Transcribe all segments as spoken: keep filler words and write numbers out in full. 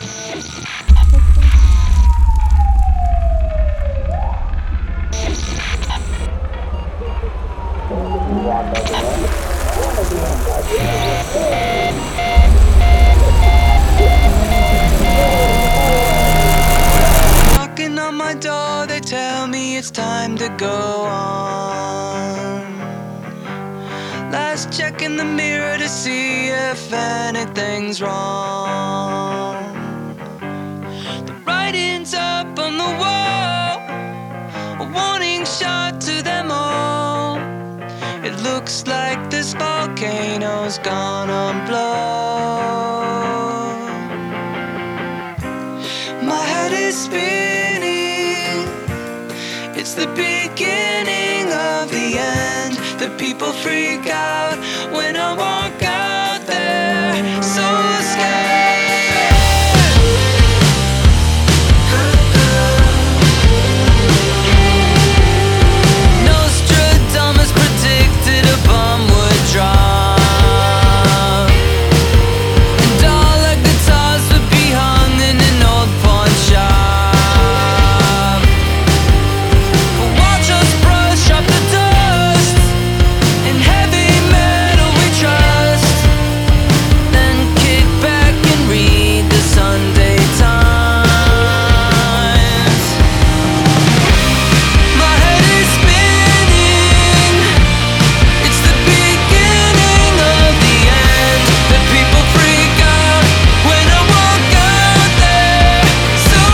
Knocking on my door, they tell me it's time to go on. Last check in the mirror to see if anything's wrong. The writing's up on the wall, a warning shot to them all. It looks like this volcano's gonna blow. My head is spinning, it's the beginning of the end. The people freak out when I walk out there, so scared. Nostradamus predicted a bomb would drop, and all the guitars would be hung in an old pawn shop. But watch us brush up the dust, in heavy metal we trust, then kick back and read the Sunday Times. My head is spinning, it's the beginning of the end. The people freak out when I walk out there, so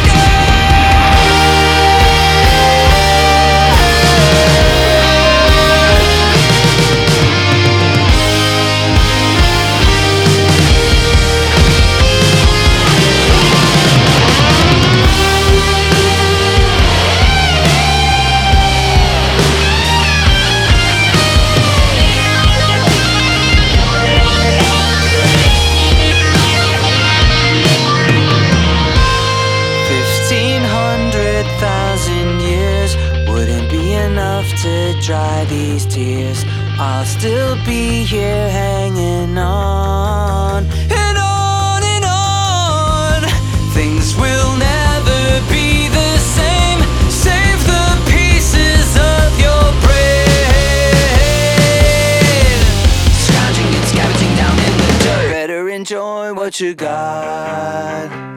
fifteen hundred thousand years wouldn't be enough to dry these tears. I'll still be here hanging on and on and on. Things will never be the same. Save the pieces of your brain. Scrounging and scavenging down in the dirt. Better enjoy what you got.